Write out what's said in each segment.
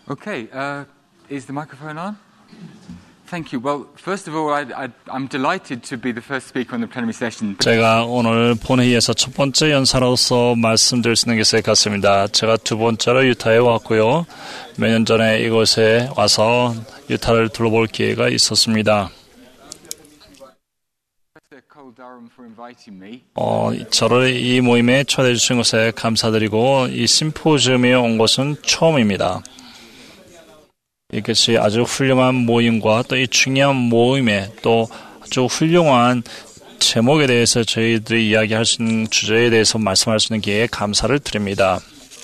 Okay, is the microphone on? Thank you. Well, first of all, I'm delighted to be the first speaker on the plenary session. 제가 오늘 본회의에서 첫 번째 연사로서 말씀드릴 수 있는 게 제 같습니다. 제가 두 번째로 유타에 왔고요. 몇 년 전에 이곳에 와서 유타를 둘러볼 기회가 있었습니다. 저를 이 모임에 초대해 주신 것에 감사드리고 이 심포지엄에 온 것은 처음입니다. 이것이 아주 훌륭한 모임과 또 이 중요한 모임에 또 아주 훌륭한 제목에 대해서 저희들이 이야기할 수 있는 주제에 대해서 말씀할 수 있는 기회에 감사를 드립니다.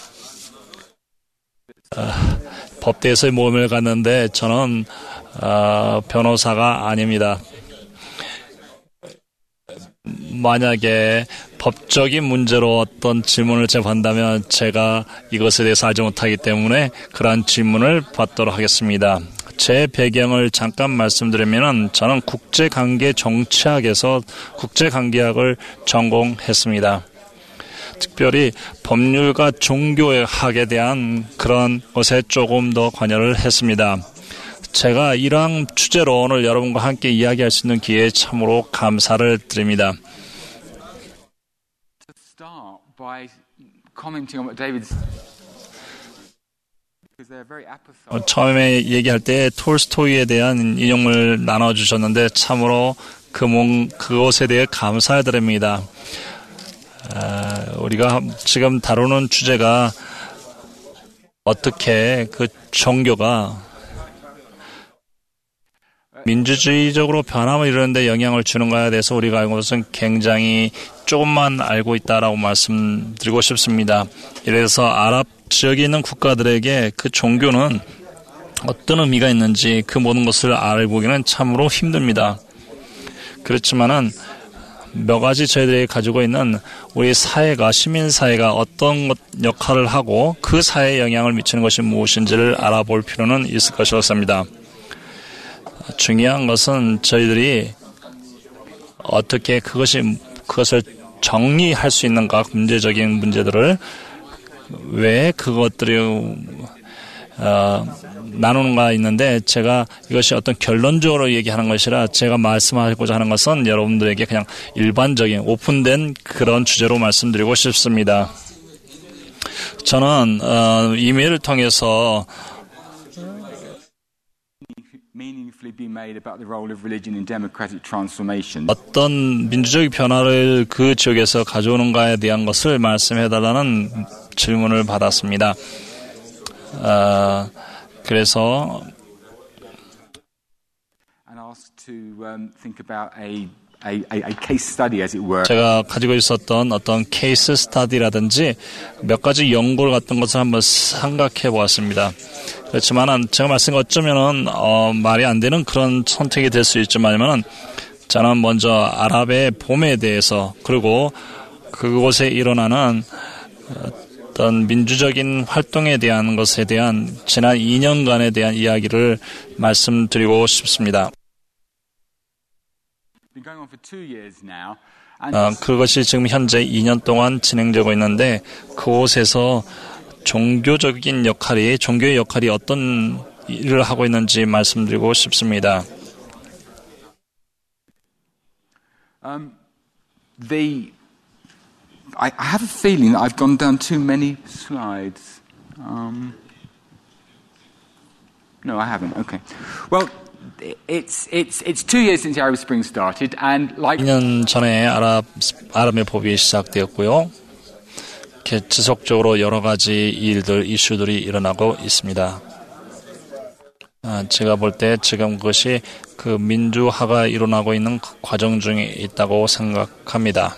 법대에서의 모임을 갔는데 저는 변호사가 아닙니다. 만약에 법적인 문제로 어떤 질문을 제가 받는다면 제가 이것에 대해서 알지 못하기 때문에 그러한 질문을 받도록 하겠습니다. 제 배경을 잠깐 말씀드리면 저는 국제관계 정치학에서 국제관계학을 전공했습니다. 특별히 법률과 종교학에 대한 그런 것에 조금 더 관여를 했습니다. 제가 이러한 주제로 오늘 여러분과 함께 이야기할 수 있는 기회에 참으로 감사를 드립니다. 처음에 얘기할 때 톨스토이에 대한 인용을 나눠주셨는데 참으로 그것에 대해 감사를 드립니다. 우리가 지금 다루는 주제가 어떻게 그 종교가 민주주의적으로 변함을 이루는데 영향을 주는가에 대해서 우리가 알고 있는 것은 굉장히 조금만 알고 있다라고 말씀드리고 싶습니다. 이래서 아랍 지역에 있는 국가들에게 그 종교는 어떤 의미가 있는지 그 모든 것을 알고기는 참으로 힘듭니다. 그렇지만은 몇 가지 저희들이 가지고 있는 우리 사회가 시민사회가 어떤 역할을 하고 그 사회에 영향을 미치는 것이 무엇인지를 알아볼 필요는 있을 것이었습니다. 중요한 것은 저희들이 어떻게 그것을 정리할 수 있는가, 문제적인 문제들을 왜 그것들이 나누는가 있는데 제가 이것이 어떤 결론적으로 얘기하는 것이라 제가 말씀하고자 하는 것은 여러분들에게 그냥 일반적인 오픈된 그런 주제로 말씀드리고 싶습니다. 저는 이메일을 통해서 어떤 민주적 변화를 그 지역에서 가져오는가에 대한 것을 말씀해달라는 질문을 받았습니다. 그래서 제가 가지고 있었던 어떤 케이스 스터디라든지 몇 가지 연구 같은 것을 한번 생각해 보았습니다. 그렇지만 제가 말씀드린 어쩌면은 말이 안 되는 그런 선택이 될 수 있지만은 저는 먼저 아랍의 봄에 대해서 그리고 그곳에 일어나는 어떤 민주적인 활동에 대한 것에 대한 지난 2년간에 대한 이야기를 말씀드리고 싶습니다. 그것이 지금 현재 2년 동안 진행되고 있는데 그곳에서 종교의 역할이 어떤 일을 하고 있는지 말씀드리고 싶습니다. I have a feeling I've gone down too many slides. No, I haven't. Okay. Well, it's 2 years since Arab Spring started, and like 2년 전에 아랍의 봄이 시작되었고요. 지속적으로 여러 가지 이슈들이 일어나고 있습니다. 제가 볼 때 지금 그것이 그 민주화가 일어나고 있는 과정 중에 있다고 생각합니다.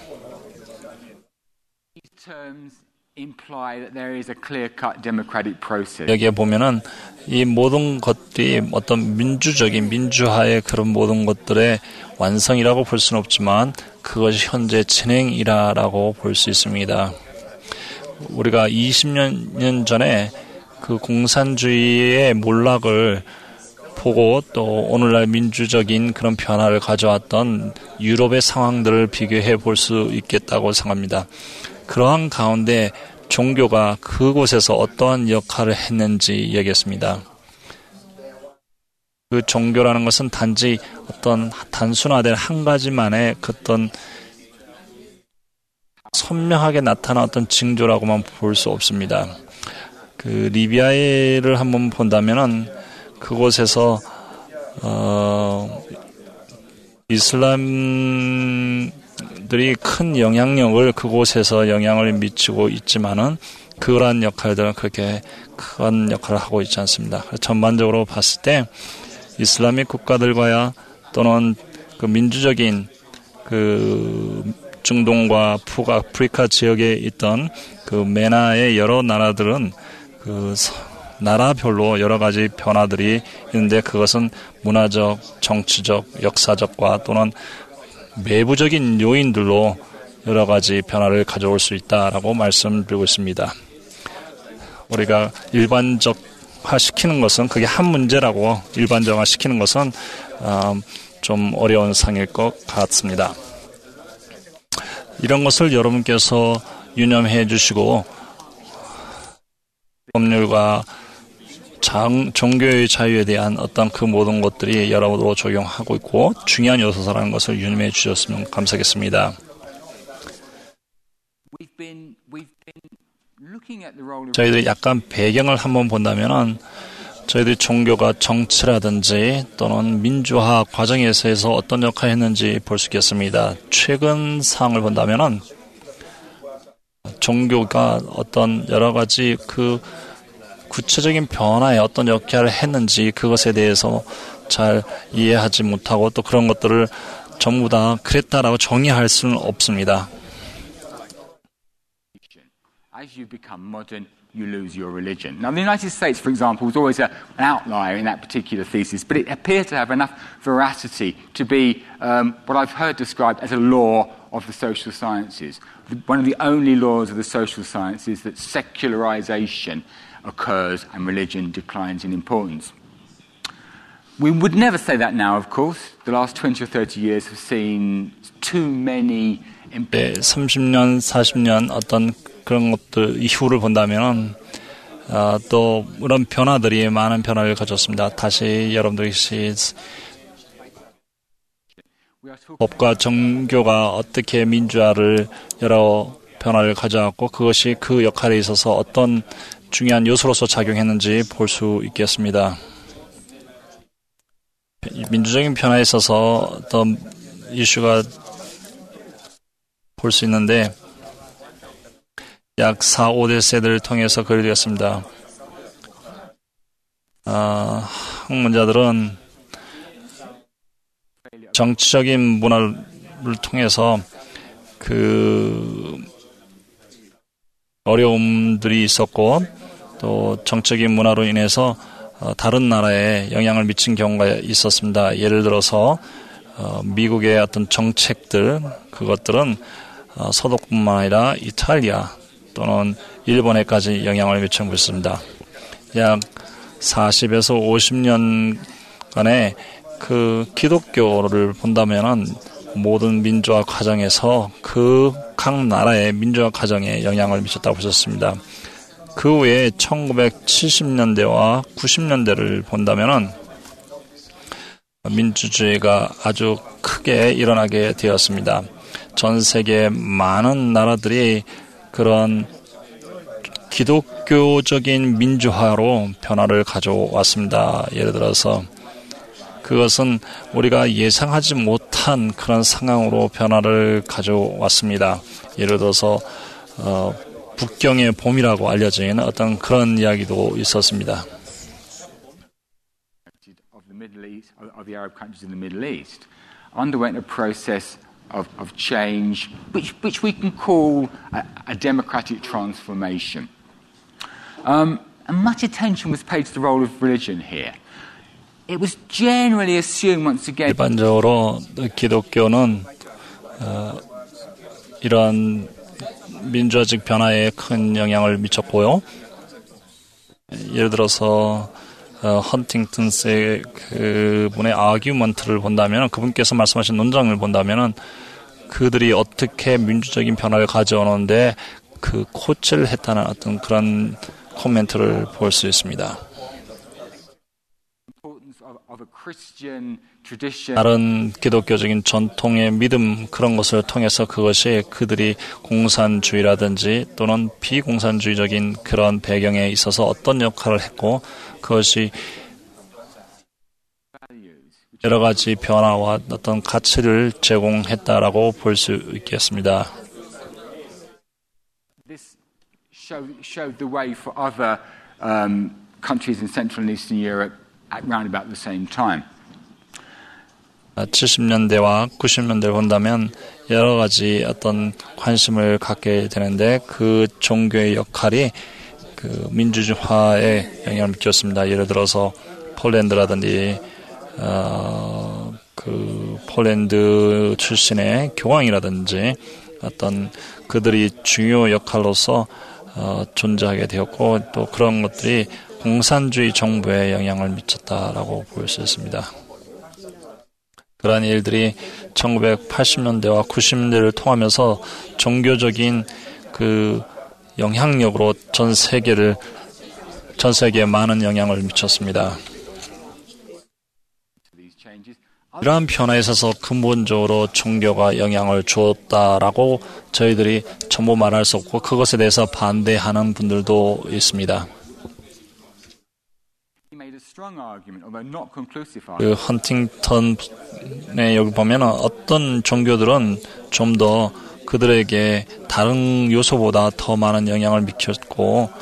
여기에 보면은 이 모든 것들이 어떤 민주화의 그런 모든 것들의 완성이라고 볼 수는 없지만 그것이 현재 진행이라고 볼 수 있습니다. 우리가 20년 전에 그 공산주의의 몰락을 보고 또 오늘날 민주적인 그런 변화를 가져왔던 유럽의 상황들을 비교해 볼 수 있겠다고 생각합니다. 그러한 가운데 종교가 그곳에서 어떠한 역할을 했는지 얘기했습니다. 그 종교라는 것은 단지 어떤 단순화된 한 가지만의 어떤 선명하게 나타난 어떤 징조라고만 볼 수 없습니다. 그 리비아를 한번 본다면은 그곳에서 이슬람들이 큰 영향력을 그곳에서 영향을 미치고 있지만은 그러한 역할들은 그렇게 큰 역할을 하고 있지 않습니다. 전반적으로 봤을 때 이슬람의 국가들과야 또는 그 민주적인 그 중동과 북아프리카 지역에 있던 그 메나의 여러 나라들은 그 나라별로 여러 가지 변화들이 있는데 그것은 문화적, 정치적, 역사적과 또는 외부적인 요인들로 여러 가지 변화를 가져올 수 있다라고 말씀드리고 있습니다. 우리가 일반적화시키는 것은 그게 한 문제라고 일반적화시키는 것은 좀 어려운 상일 것 같습니다. 이런 것을 여러분께서 유념해 주시고 법률과 종교의 자유에 대한 어떤 그 모든 것들이 여러분으로 적용하고 있고 중요한 요소라는 것을 유념해 주셨으면 감사하겠습니다. 저희들이 약간 배경을 한번 본다면은 저희들이 종교가 정치라든지 또는 민주화 과정에서 어떤 역할을 했는지 볼 수 있겠습니다. 최근 사항을 본다면은 종교가 어떤 여러 가지 그 구체적인 변화에 어떤 역할을 했는지 그것에 대해서 잘 이해하지 못하고 또 그런 것들을 전부 다 그랬다라고 정의할 수는 없습니다. As you become modern, you lose your religion. Now, the United States, for example, was always an outlier in that particular thesis, but it appears to have enough veracity to be what I've heard described as a law of the social sciences. One of the only laws of the social sciences that secularization occurs and religion declines in importance. We would never say that now, of course. The last 20 or 30 years have seen too many... 30년, 40년 어떤 그런 것들 이후를 본다면 또 이런 변화들이 많은 변화를 가졌습니다. 다시 여러분들이 법과 종교가 어떻게 민주화를 여러 변화를 가져왔고 그것이 그 역할에 있어서 어떤 중요한 요소로서 작용했는지 볼 수 있겠습니다. 민주적인 변화에 있어서 어떤 이슈가 볼 수 있는데 약 4, 5대 세대를 통해서 그려졌습니다. 학문자들은 정치적인 문화를 통해서 그 어려움들이 있었고 또 정치적인 문화로 인해서 다른 나라에 영향을 미친 경우가 있었습니다. 예를 들어서 미국의 어떤 정책들 그것들은 서독뿐만 아니라 이탈리아 또는 일본에까지 영향을 미치고 있습니다. 약 40에서 50년간의 그 기독교를 본다면은 모든 민주화 과정에서 그 각 나라의 민주화 과정에 영향을 미쳤다고 보셨습니다. 그 후에 1970년대와 90년대를 본다면은 민주주의가 아주 크게 일어나게 되었습니다. 전 세계 많은 나라들이 그런 기독교적인 민주화로 변화를 가져왔습니다. 예를 들어서 그것은 우리가 예상하지 못한 그런 상황으로 변화를 가져왔습니다. 예를 들어서 북경의 봄이라고 알려진 어떤 그런 이야기도 있었습니다. Of the Arab countries in the Middle East underwent a process of change, which we can call a democratic transformation. And much attention was paid to the role of religion here. It was generally assumed once again. 일반적으로 기독교는 이런 민주화적 변화에 큰 영향을 미쳤고요. 예를 들어서 헌팅턴스의 그분의 아규먼트를 본다면 그분께서 말씀하신 논장을 본다면은 그들이 어떻게 민주적인 변화를 가져오는데 그 코치를 했다는 어떤 그런 코멘트를 볼 수 있습니다. 다른 기독교적인 전통의 믿음 그런 것을 통해서 그것이 그들이 공산주의라든지 또는 비공산주의적인 그런 배경에 있어서 어떤 역할을 했고 그것이 여러 가지 변화와 어떤 가치를 제공했다라고 볼 수 있겠습니다. This showed the way for other countries in Central and Eastern Europe at round about the same time. 70년대와 90년대를 본다면 여러 가지 어떤 관심을 갖게 되는데 그 종교의 역할이 그 민주주의화에 영향을 미쳤습니다. 예를 들어서 폴란드라든지 그 폴란드 출신의 교황이라든지 어떤 그들이 중요 역할로서 존재하게 되었고 또 그런 것들이 공산주의 정부에 영향을 미쳤다라고 볼 수 있습니다. 그러한 일들이 1980년대와 90년대를 통하면서 종교적인 그 영향력으로 전 세계에 많은 영향을 미쳤습니다. 이러한 변화에 있어서 근본적으로 종교가 영향을 주었다라고 저희들이 전부 말할 수 없고 그것에 대해서 반대하는 분들도 있습니다. 그 헌팅턴에 여기 보면 어떤 종교들은 좀 더 그들에게 다른 요소보다 더 많은 영향을 미쳤고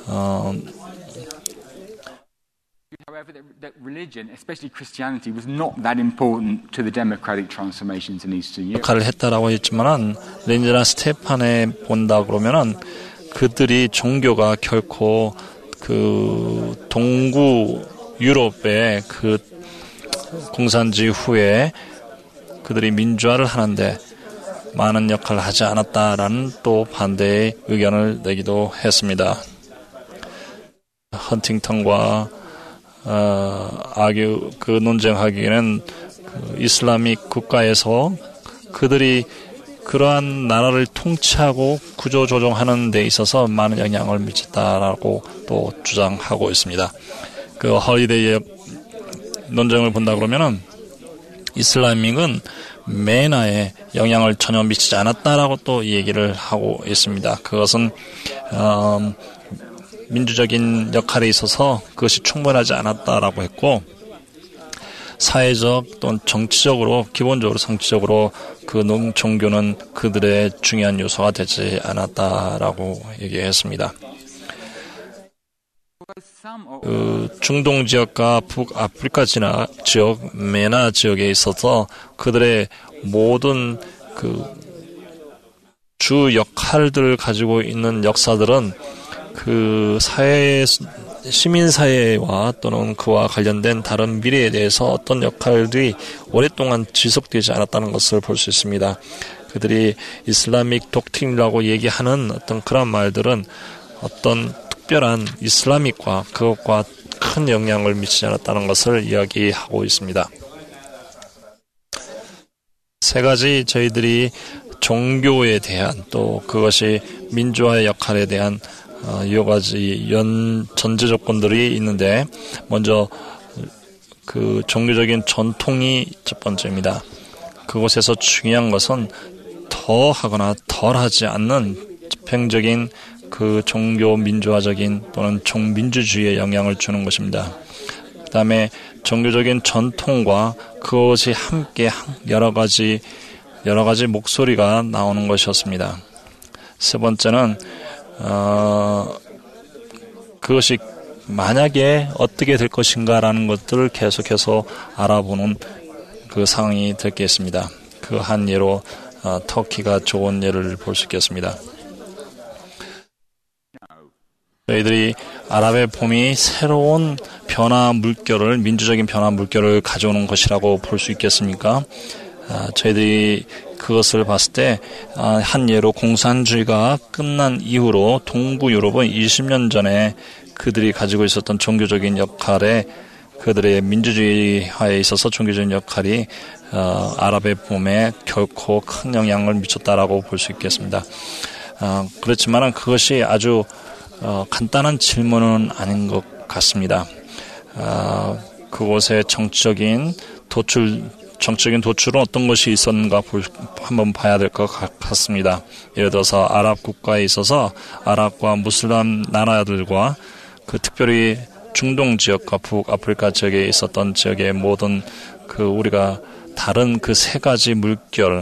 that religion, especially Christianity, was not that important to the democratic transformations in Eastern Europe. 역할을 했다라고 했지만은 렌즈나 스테판에 본다 그러면은 그들이 종교가 결코 그 동구 유럽의 그 공산주의 후에 그들이 민주화를 하는데 많은 역할을 하지 않았다라는 또 반대의 의견을 내기도 했습니다. 헌팅턴과 그 논쟁하기에는 그 이슬람익 국가에서 그들이 그러한 나라를 통치하고 구조 조정하는 데 있어서 많은 영향을 미쳤다라고 또 주장하고 있습니다. 그 헐리데이의 논쟁을 본다 그러면은 이슬람익은 메나에 영향을 전혀 미치지 않았다라고 또 얘기를 하고 있습니다. 그것은 민주적인 역할에 있어서 그것이 충분하지 않았다라고 했고 사회적 또는 정치적으로 기본적으로 정치적으로 그 종교는 그들의 중요한 요소가 되지 않았다라고 얘기했습니다. 그 중동 지역과 북아프리카 지역, 메나 지역에 있어서 그들의 모든 그 주 역할들을 가지고 있는 역사들은 그 시민사회와 또는 그와 관련된 다른 미래에 대해서 어떤 역할들이 오랫동안 지속되지 않았다는 것을 볼 수 있습니다. 그들이 이슬람익 독트린이라고 얘기하는 어떤 그런 말들은 어떤 특별한 이슬람익과 그것과 큰 영향을 미치지 않았다는 것을 이야기하고 있습니다. 세 가지 저희들이 종교에 대한 또 그것이 민주화의 역할에 대한 여러 가지 전제 조건들이 있는데 먼저 그 종교적인 전통이 첫 번째입니다. 그곳에서 중요한 것은 더 하거나 덜 하지 않는 집행적인 그 종교 민주화적인 또는 종민주주의에 영향을 주는 것입니다. 그 다음에 종교적인 전통과 그것이 함께 여러 가지 목소리가 나오는 것이었습니다. 세 번째는 그것이 만약에 어떻게 될 것인가라는 것들을 계속해서 알아보는 그 상황이 됐겠습니다. 그 한 예로 터키가 좋은 예를 볼 수 있겠습니다. 저희들이 아랍의 봄이 새로운 민주적인 변화 물결을 가져오는 것이라고 볼 수 있겠습니까? 저희들이 그것을 봤을 때 한 예로 공산주의가 끝난 이후로 동부 유럽은 20년 전에 그들이 가지고 있었던 종교적인 역할에 그들의 민주주의화에 있어서 종교적인 역할이 아랍의 봄에 결코 큰 영향을 미쳤다라고 볼 수 있겠습니다. 그렇지만 그것이 아주 간단한 질문은 아닌 것 같습니다. 그곳에 정치적인 도출은 어떤 것이 있었는가 한번 봐야 될 것 같습니다. 예를 들어서 아랍 국가에 있어서 아랍과 무슬람 나라들과 특별히 중동 지역과 북아프리카 지역에 있었던 지역의 모든 우리가 다른 세 가지 물결이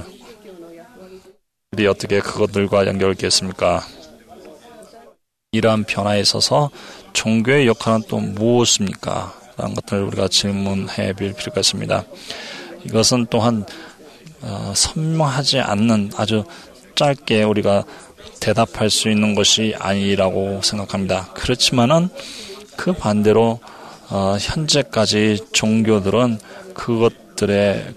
어떻게 그것들과 연결됐습니까? 이러한 변화에 있어서 종교의 역할은 또 무엇입니까? 라는 것들을 우리가 질문해 볼 필요가 있습니다. 이것은 또한 선명하지 않는 아주 짧게 우리가 대답할 수 있는 것이 아니라고 생각합니다. 그렇지만은 그 반대로 현재까지 종교들은 그것들의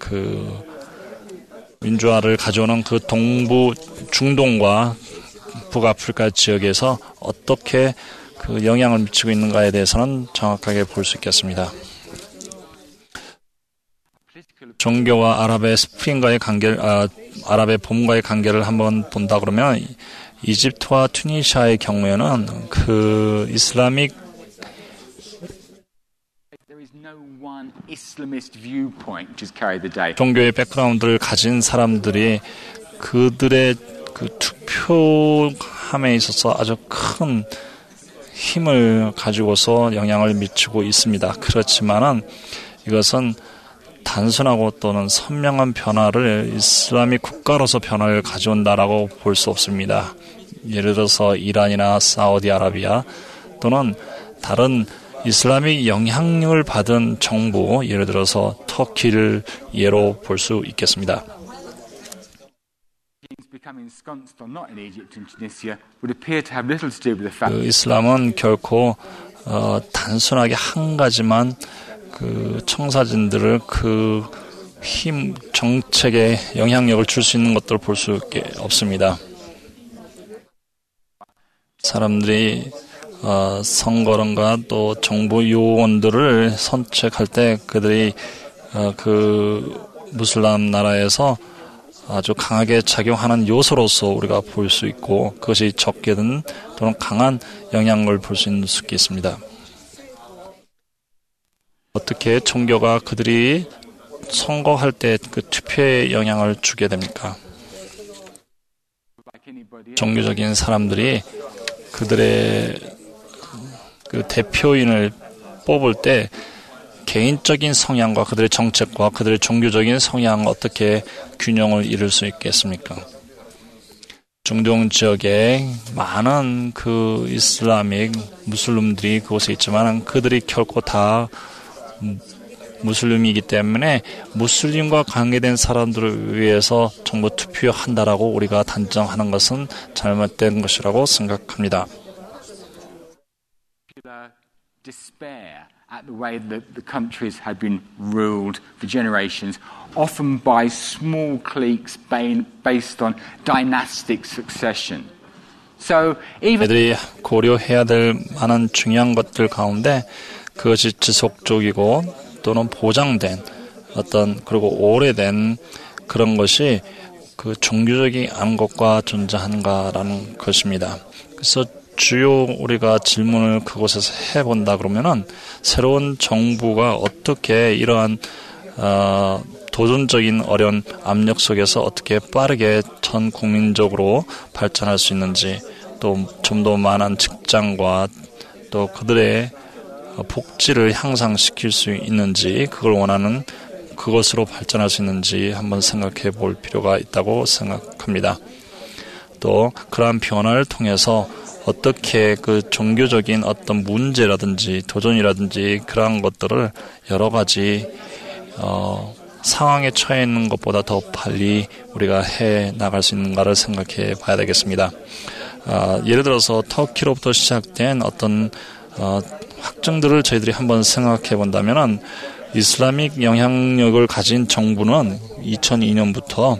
민주화를 가져오는 동부 중동과 북아프리카 지역에서 어떻게 영향을 미치고 있는가에 대해서는 정확하게 볼 수 있겠습니다. 종교와 아랍의 스프링과의 아랍의 봄과의 관계를 한번 본다 그러면 이집트와 튀니시아의 경우에는 이슬람ik 종교의 백그라운드를 가진 사람들이 그들의 투표함에 있어서 아주 큰 힘을 가지고서 영향을 미치고 있습니다. 그렇지만은 이것은 단순하고 또는 선명한 변화를 이슬람ik 국가로서 변화를 가져온다라고 볼 수 없습니다. 예를 들어서 이란이나 사우디아라비아 또는 다른 이슬람ik 영향력을 받은 정부, 예를 들어서 터키를 예로 볼 수 있겠습니다. 이슬람은 결코 단순하게 한 가지만 청사진들을 힘 정책에 영향력을 줄 수 있는 것들을 볼 수 없습니다. 사람들이 선거론과 또 정부 요원들을 선택할 때 그들이 무슬람 나라에서 아주 강하게 작용하는 요소로서 우리가 볼 수 있고 그것이 적게든 또는 강한 영향을 볼 수 있습니다. 어떻게 종교가 그들이 선거할 때 투표에 영향을 주게 됩니까? 종교적인 사람들이 그들의 대표인을 뽑을 때 개인적인 성향과 그들의 정책과 그들의 종교적인 성향 어떻게 균형을 이룰 수 있겠습니까? 중동 지역에 많은 이슬람ik 무슬림들이 그곳에 있지만 그들이 결코 다 무슬림이기 때문에 무슬림과 관계된 사람들을 위해서 정부 투표한다라고 우리가 단정하는 것은 잘못된 것이라고 생각합니다. At the way that the countries had been ruled for generations, often by small cliques based on dynastic succession. So even 애들이 고려해야 될 많은 중요한 것들 가운데 그것이 지속적이고 또는 보장된 그리고 오래된 그런 것이 종교적인 안것과 존재하는가라는 것입니다. 그래서 주요 우리가 질문을 그곳에서 해본다 그러면은 새로운 정부가 어떻게 이러한 도전적인 어려운 압력 속에서 어떻게 빠르게 전 국민적으로 발전할 수 있는지 또 좀 더 많은 직장과 또 그들의 복지를 향상시킬 수 있는지 그걸 원하는 그것으로 발전할 수 있는지 한번 생각해 볼 필요가 있다고 생각합니다. 또 그러한 변화를 통해서 어떻게 종교적인 어떤 문제라든지 도전이라든지 그러한 것들을 여러 가지 상황에 처해 있는 것보다 더 빨리 우리가 해 나갈 수 있는가를 생각해 봐야 되겠습니다. 예를 들어서 터키로부터 시작된 어떤 확정들을 저희들이 한번 생각해 본다면은 이슬람ik 영향력을 가진 정부는 2002년부터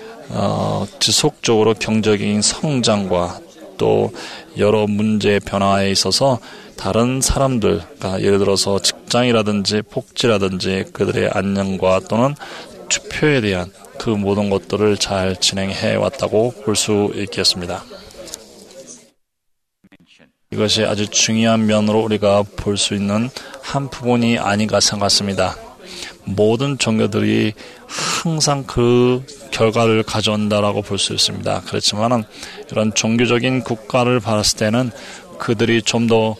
지속적으로 경제적인 성장과 또 여러 문제 변화에 있어서 다른 사람들, 예를 들어서 직장이라든지 복지라든지 그들의 안녕과 또는 투표에 대한 그 모든 것들을 잘 진행해 왔다고 볼 수 있겠습니다. 이것이 아주 중요한 면으로 우리가 볼 수 있는 한 부분이 아닌가 생각합니다. 모든 종교들이 항상 그 결과를 가져온다라고 볼 수 있습니다. 그렇지만 이런 종교적인 국가를 봤을 때는 그들이 좀 더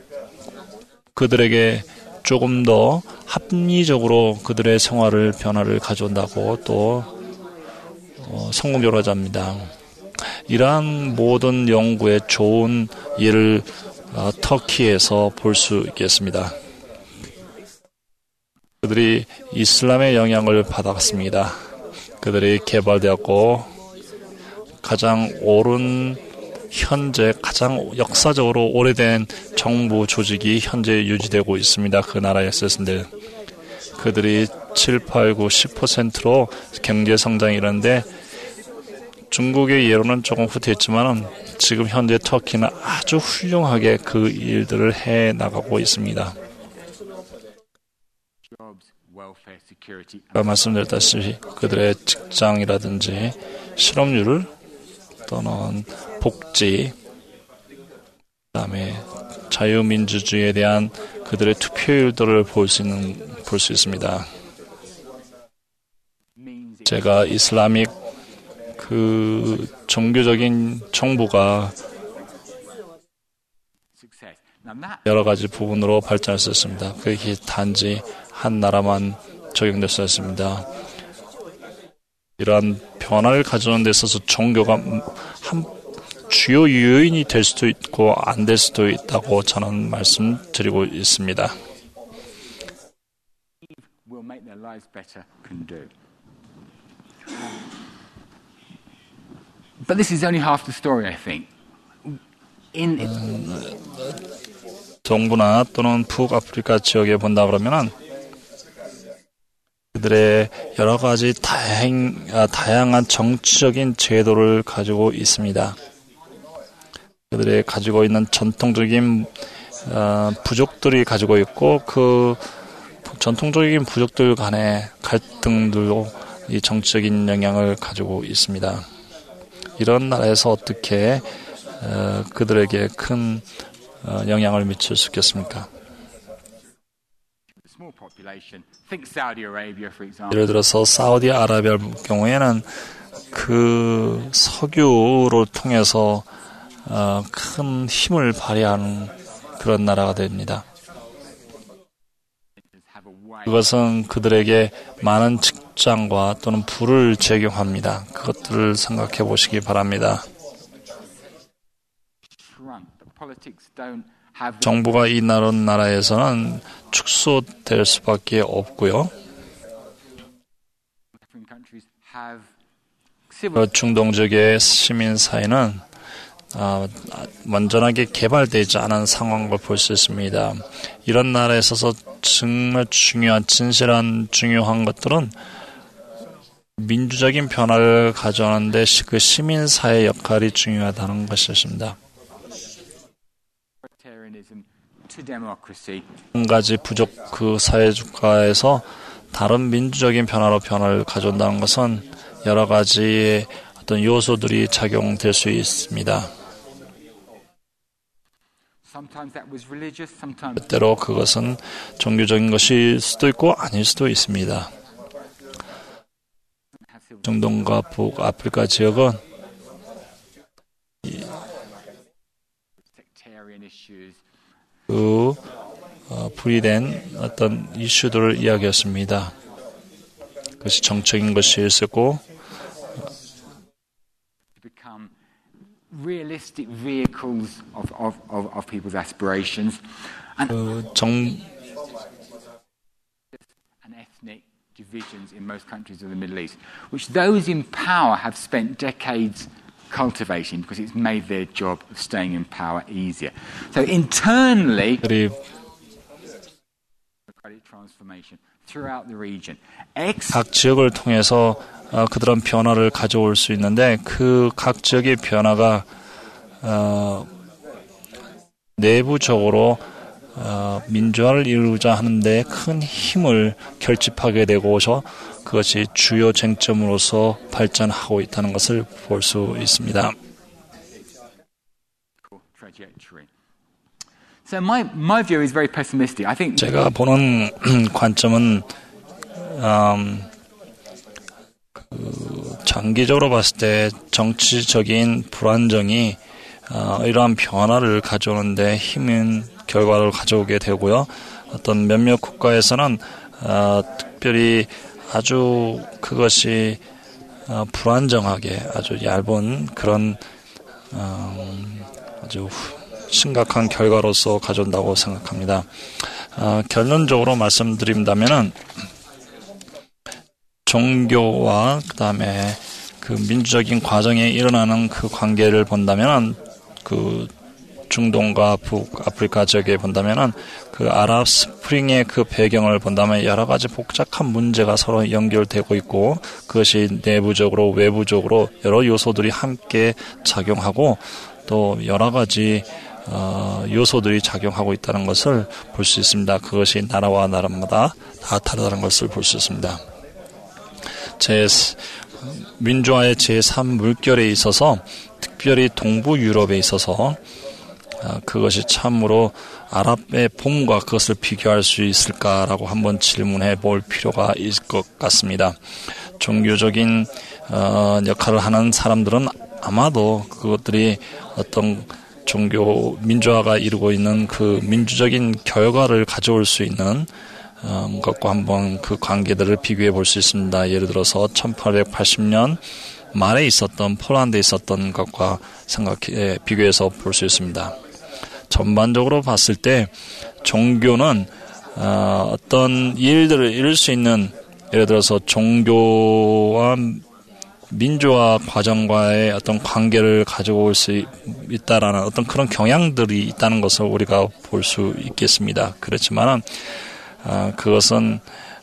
그들에게 조금 더 합리적으로 그들의 생활을 변화를 가져온다고 또 성공적으로 합니다. 이러한 모든 연구의 좋은 예를 터키에서 볼 수 있겠습니다. 그들이 이슬람의 영향을 받았습니다. 그들이 개발되었고 가장 옳은 현재 가장 역사적으로 오래된 정부 조직이 현재 유지되고 있습니다. 그 나라에 있었는데 그들이 7, 8, 9, 10%로 경제 성장이 이런데 중국의 예로는 조금 후퇴했지만 지금 현재 터키는 아주 훌륭하게 그 일들을 해 나가고 있습니다. 말씀드렸다시피 그들의 직장이라든지 실업률 또는 복지, 그다음에 자유민주주의에 대한 그들의 투표율들을 볼 수 있습니다. 제가 이슬람익 그 종교적인 정부가 여러 가지 부분으로 발전할 수 있습니다. 그게 단지 한 나라만 적용될 수 있습니다. 이러한 변화를 가져오는 데 있어서 종교가 한 주요 요인이 될 수도 있고 안 될 수도 있다고 저는 말씀드리고 있습니다. But this is only half the story, I think. 동부나 또는 북아프리카 지역에 본다 그러면은 그들의 여러 가지 다양한 정치적인 제도를 가지고 있습니다. 그들의 가지고 있는 전통적인 부족들이 가지고 있고 그 전통적인 부족들 간의 갈등들로 이 정치적인 영향을 가지고 있습니다. 이런 나라에서 어떻게 그들에게 큰 영향을 미칠 수 있겠습니까? 예를 들어서 사우디아라비아 경우에는 그 석유를 통해서 큰 힘을 발휘하는 그런 나라가 됩니다. 그것은 그들에게 많은 직장과 또는 부를 제공합니다. 그것들을 생각해 보시기 바랍니다. 정부가 이 나라에서는 축소될 수밖에 없고요. 중동 지역의 시민 사회는 완전하게 개발되지 않은 상황을 볼 수 있습니다. 이런 나라에 있어서 정말 중요한 것들은 민주적인 변화를 가져오는데 그 시민 사회 역할이 중요하다는 것이었습니다. 한 가지 부족 그 사회 국가에서 다른 민주적인 변화를 가져온다는 것은 여러 가지의 어떤 요소들이 작용될 수 있습니다. 때로 그것은 종교적인 것일 수도 있고 아닐 수도 있습니다. 중동과 북아프리카 지역은 분리된 어떤 이슈들을 이야기했습니다. 그것이 정적인 것일 수 있고 realistic vehicles of people's aspirations and ethnic divisions in most countries of the Middle East, which those in power have spent decades cultivating because it's made their job of staying in power easier. So internally, transformation throughout the region. 각 지역을 통해서 그들은 변화를 가져올 수 있는데 그 각 지역의 변화가 내부적으로 민주화를 이루자 하는데 큰 힘을 결집하게 되고서 그것이 주요 쟁점으로서 발전하고 있다는 것을 볼 수 있습니다. So my view is very pessimistic. I think 제가 보는 관점은 장기적으로 봤을 때 정치적인 불안정이 이러한 변화를 가져오는데 힘인 결과를 가져오게 되고요. 어떤 몇몇 국가에서는 특별히 아주 그것이 불안정하게 아주 얇은 그런 아주 심각한 결과로서 가져온다고 생각합니다. 결론적으로 말씀드린다면은 종교와 그다음에 그 민주적인 과정에 일어나는 그 관계를 본다면은 그 중동과 북아프리카 지역에 본다면은 그 아랍 스프링의 그 배경을 본다면 여러 가지 복잡한 문제가 서로 연결되고 있고 그것이 내부적으로 외부적으로 여러 요소들이 함께 작용하고 또 여러 가지 요소들이 작용하고 있다는 것을 볼 수 있습니다. 그것이 나라와 나라마다 다 다르다는 것을 볼 수 있습니다. 민주화의 제3물결에 있어서 특별히 동부 유럽에 있어서 그것이 참으로 아랍의 봄과 그것을 비교할 수 있을까라고 한번 질문해 볼 필요가 있을 것 같습니다. 종교적인 역할을 하는 사람들은 아마도 그것들이 어떤 종교 민주화가 이루고 있는 그 민주적인 결과를 가져올 수 있는 것과 한번 그 관계들을 비교해 볼 수 있습니다. 예를 들어서 1880년 말에 있었던 폴란드에 있었던 것과 비교해서 볼 수 있습니다. 전반적으로 봤을 때 종교는 어떤 일들을 이룰 수 있는 예를 들어서 종교와 민주화 과정과의 어떤 관계를 가져올 수 있다라는 어떤 그런 경향들이 있다는 것을 우리가 볼 수 있겠습니다. 그렇지만은 그것은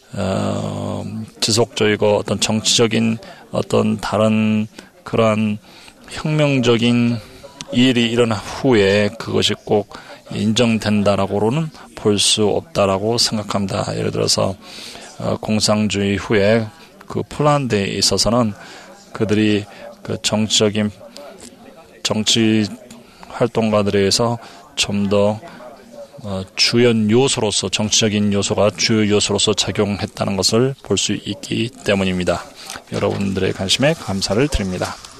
지속적이고 어떤 정치적인 어떤 다른 그러한 혁명적인 일이 일어난 후에 그것이 꼭 인정된다라고는 볼 수 없다라고 생각합니다. 예를 들어서 공산주의 후에 그 폴란드에 있어서는 그들이 그 정치 활동가들에 의해서 좀 더 주연 요소로서 정치적인 요소가 주요 요소로서 작용했다는 것을 볼 수 있기 때문입니다. 여러분들의 관심에 감사를 드립니다.